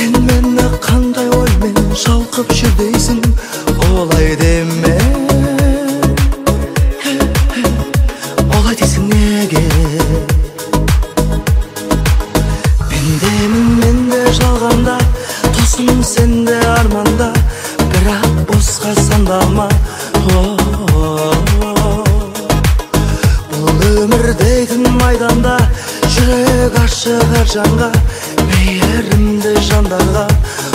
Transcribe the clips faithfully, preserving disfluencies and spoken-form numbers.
Sen meni qanday oymen şalqıp jür deysin, olay deme. Olay deysin nege? Bendemin mende жалғанда, тосым сенде арманда, бірақ босқа сандалма. Бұл өмірдегі майданда жүрек ашық әр жанға, мейірімді жандарға.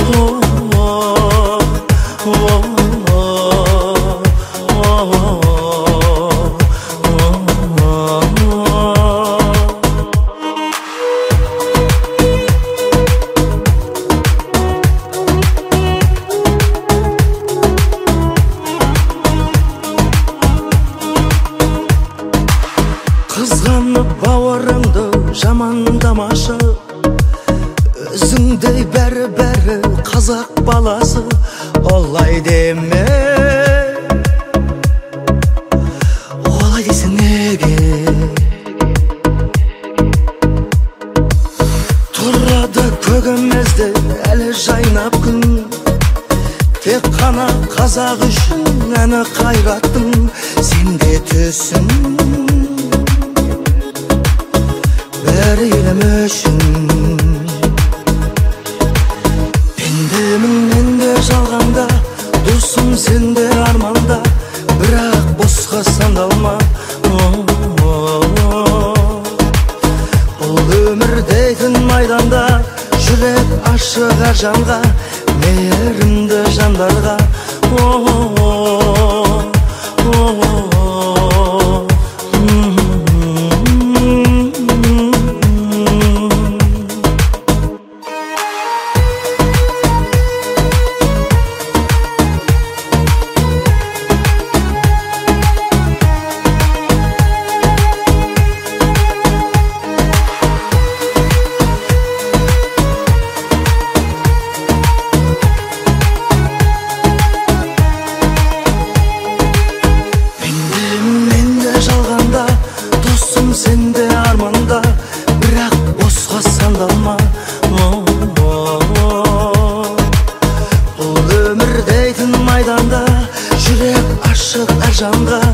Қызғанып бауырыңды жамандамашы, өзіңдей бәрі-бәрі қазақ баласы, олай деме. Олай дейсің неге? Тұрады көгімізде әлі жайнап күн, тек қана қазақ үшін әні қайраттың, сенде түсін бір елім үшін. Пендемін менде жалғанда, досым сенде арманда, бірақ босқа сандалма. Бұл өмірдегі майданда жүрек ашық әр жанға, мейірімді жандарға. Сенде арманда, бірақ босқа сандалма. Бұл өмірдегі майданда жүрек ашық әр жанға,